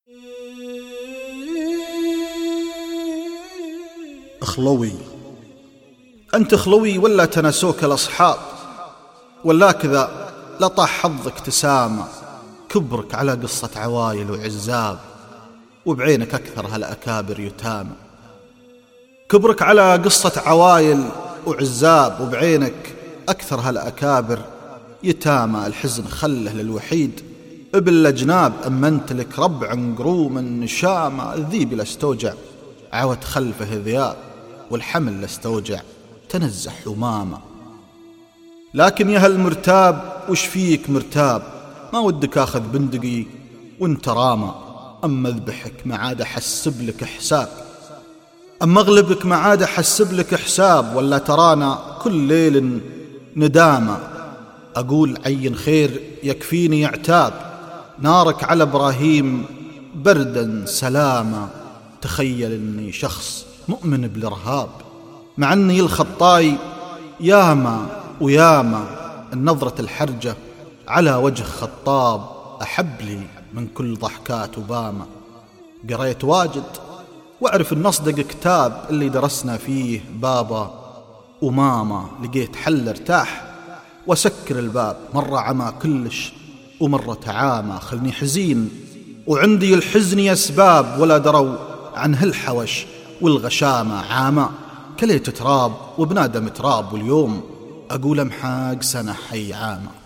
خلوي، أنت خلوي ولا تنسوك الأصحاب، ولا كذا لطح حظك تسامى، كبرك على قصة عوايل وعزاب، وبعينك أكثر هالأكابر يتامى. كبرك على قصة عوايل وعزاب، وبعينك أكثر هالأكابر يتامى. الحزن خله للوحيد بالأجناب، أما أنت لك ربع قروم النشامة. الذيب لاستوجع عوت خلفه ذياب، والحمل لاستوجع تنزح أمامة. لكن يا هالمرتاب وش فيك مرتاب، ما ودك آخذ بندقي وانت رامة. أما ذبحك ما عاد أحسب لك حساب، أما أغلبك ما عاد أحسب لك حساب، ولا ترانا كل ليل ندامة. أقول عين خير يكفيني عتاب، نارك على إبراهيم بردا سلامة. تخيل أني شخص مؤمن بالإرهاب، مع أني الخطاي ياما وياما. النظرة الحرجة على وجه خطاب أحب لي من كل ضحكات أوباما. قريت واجد وأعرف أن أصدق كتاب اللي درسنا فيه بابا وماما. لقيت حل ارتاح وسكر الباب، مرة عمى كلش ومرة تعامى. خلني حزين وعندي الحزن أسباب، ولا دروا عن هالحوش والغشامة. عامى كليت تراب وبنادم تراب، واليوم أقول أمحاق سنة حي عامة.